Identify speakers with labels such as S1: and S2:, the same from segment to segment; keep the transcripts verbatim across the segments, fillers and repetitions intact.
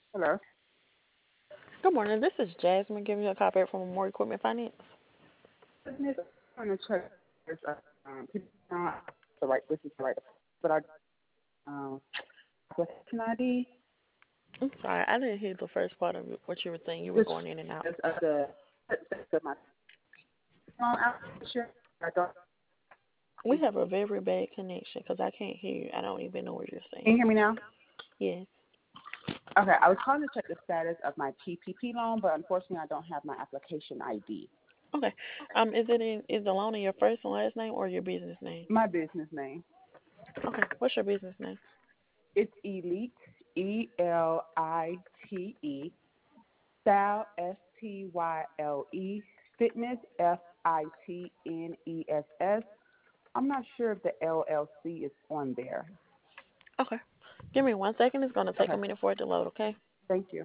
S1: Hello.
S2: Good morning. This is Jasmine giving you a call back from More Equipment Finance.
S1: Business. I'm trying to check this. Uh, um, people not the right. This is the right. But I um application I D.
S2: I'm sorry, I didn't hear the first part of what you were saying. You were
S1: Which
S2: going in and out.
S1: is of the of my phone application. I don't.
S2: We have a very bad connection because I can't hear you. I don't even know what you're
S1: Can you
S2: saying.
S1: hear me now?
S2: Yes.
S1: Okay. I was calling to check the status of my P P P loan, but unfortunately I don't have my application I D.
S2: Okay. Um, is it in is the loan in your first and last name or your business name?
S1: My business name.
S2: Okay. What's your business name?
S1: It's Elite. E L I T E. Style, S T Y L E, Fitness, F I T N E S S. I'm not sure if the L L C is on there.
S2: Okay. Give me one second. It's gonna take a
S1: Okay,
S2: minute for it to load. Okay.
S1: thank you.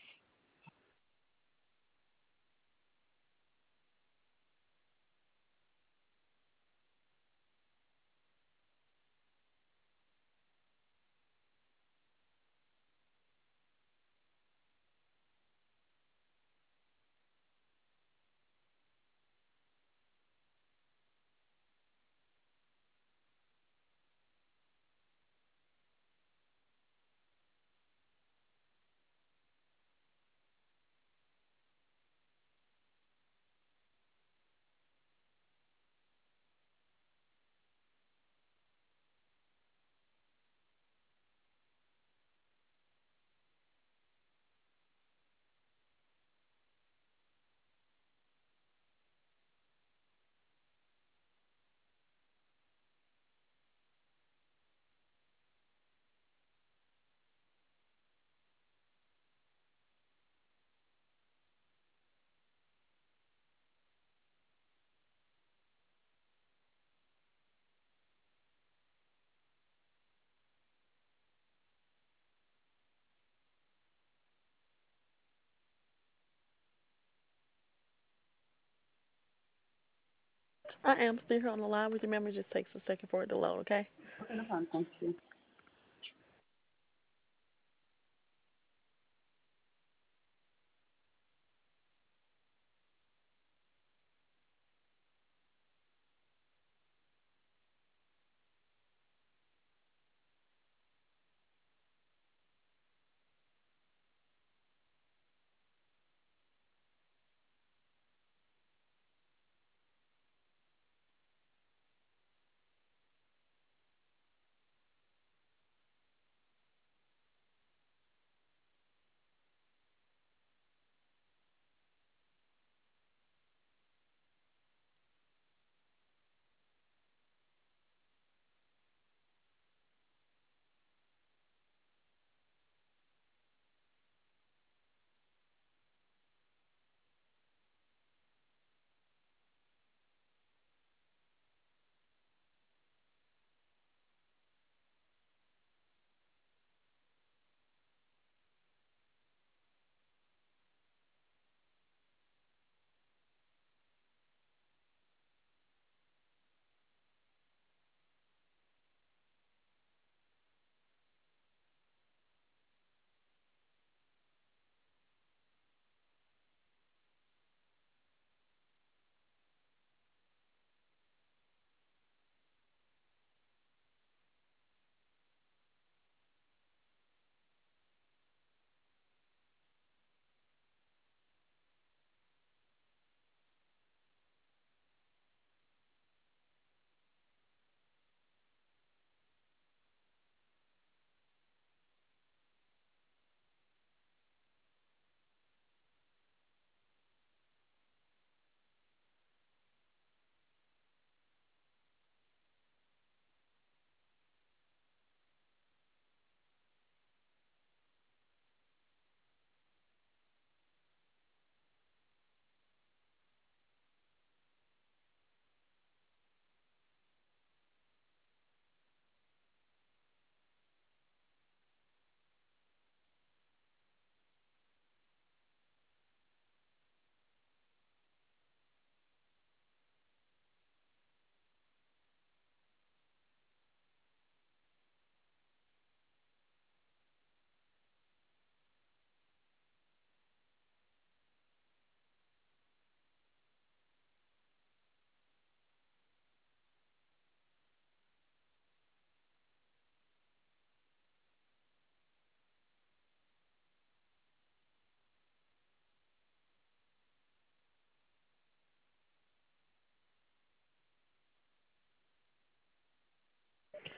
S2: I am still here on the line with you. Remember, it just takes a second for it to load. Okay.
S1: Okay, no problem. Thank you.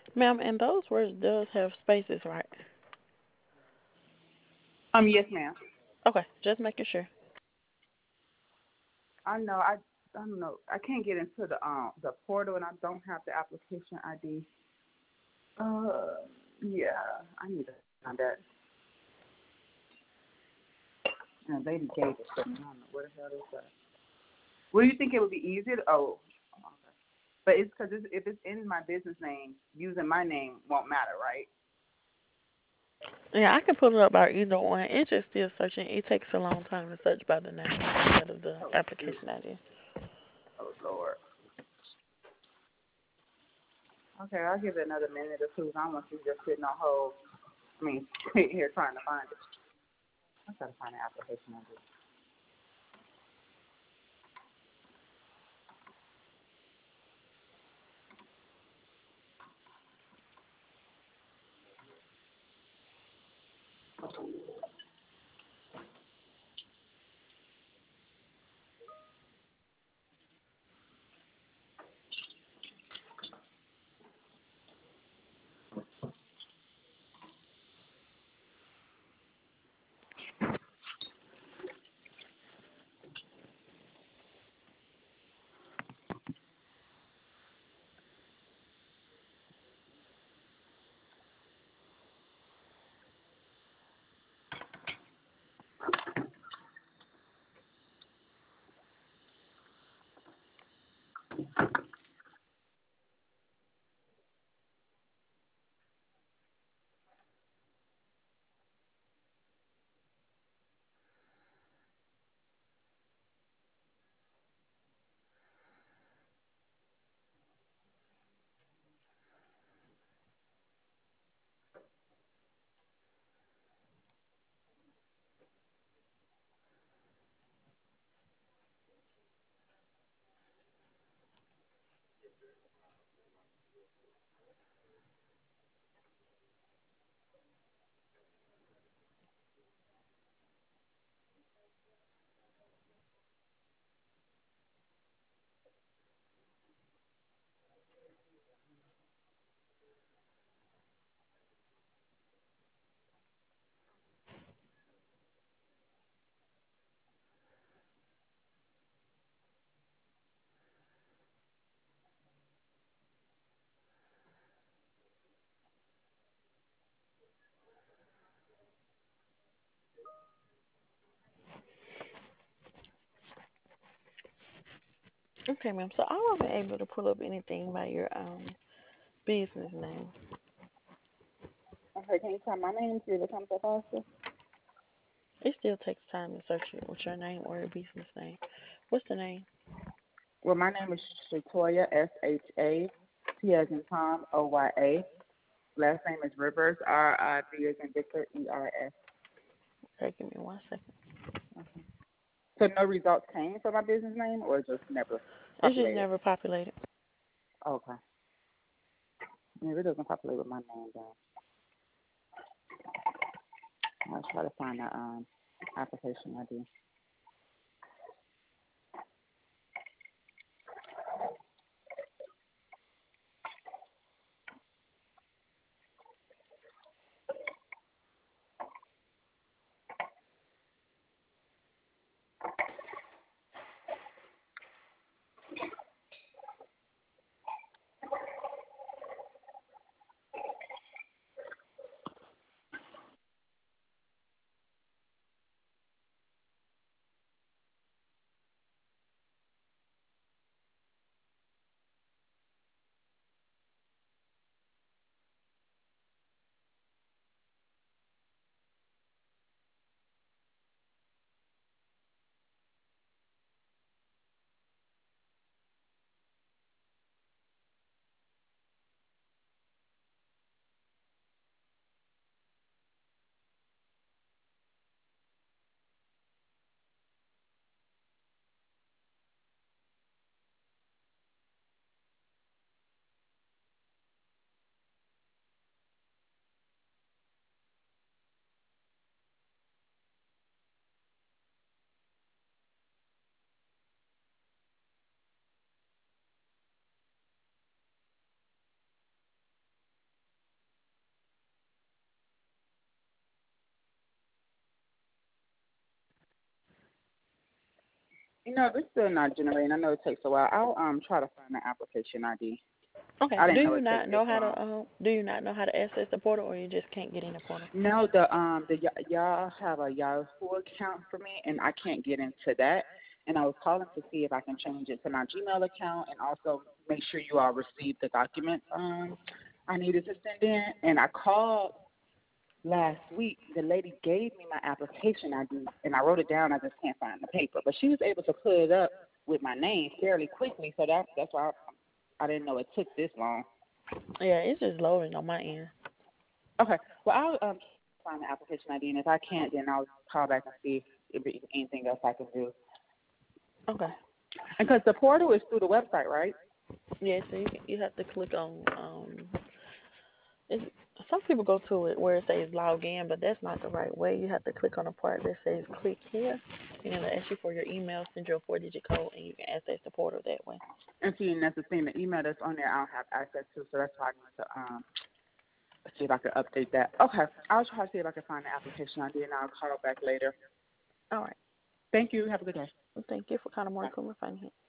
S2: Ma'am, and those words does have spaces, right?
S1: Um, yes, ma'am.
S2: Okay, just making sure.
S1: I know. I I don't know. I can't get into the um the portal, and I don't have the application I D. Uh, yeah, I need to find that. And the lady gave it to me. I don't know where the hell is that. Would you think it would be easier? To, oh, okay. But it's because it's, if it's in my business name, using my name won't matter, right?
S2: Yeah, I can pull it up by either one. It's just still searching. It takes a long time to search by the name instead of the
S1: Oh, shoot.
S2: application I D.
S1: Oh, Lord. Okay, I'll give it another minute or two. I don't want you just sitting on hold. I mean, sitting here trying to find it. I gotta find the application I D.
S2: Okay, ma'am. So I wasn't able to pull up anything by your um business name.
S1: Okay, can you try my name, see if it comes up faster?
S2: It still takes time to search it with your name or your business name. What's the name?
S1: Well, my name is Shatoya, S H A T as in Tom, O Y A. Last name is Rivers, R I V as in Victor, E R S.
S2: Okay, give me one second.
S1: Okay. So no results came for my business name, or just never
S2: It's just
S1: populated?
S2: never populated.
S1: Okay. Yeah, it doesn't populate with my name, then I'll try to find the um, application I D. You know, it's still not generating. I know it takes a while. I'll um try to find the application I D.
S2: Okay.
S1: I
S2: Do
S1: didn't know
S2: you
S1: it
S2: not
S1: takes this
S2: know how
S1: long.
S2: to um? Do you not know how to access the portal, or you just can't get in the portal?
S1: No, the um the y- y'all have a Yahoo account for me, and I can't get into that. And I was calling to see if I can change it to my Gmail account, and also make sure you all received the documents um I needed to send in. And I called last week. The lady gave me my application I D, and I wrote it down. I just can't find the paper, but she was able to put it up with my name fairly quickly. So that that's why I, I didn't know it took this long.
S2: Yeah, it's just loading on my end.
S1: Okay. Well, I'll um, find the application I D, and if I can't, then I'll call back and see if there's anything else I can do.
S2: Okay.
S1: Because the portal is through the website, right?
S2: Yeah, so you you have to click on um. It's, some people go to it where it says log in, but that's not the right way. You have to click on the part that says click here, and it'll ask you for your email, send you a four-digit code, and you can access the portal that way.
S1: And see, and that's the thing. The email that's on there, I don't have access to, so that's why I need to um see if I can update that. Okay. I'll try to see if I can find the application I D, and I'll call back later.
S2: All right.
S1: Thank you. Have a good day.
S2: Well, thank you for calling
S1: Bye.
S2: More Cooler Finance.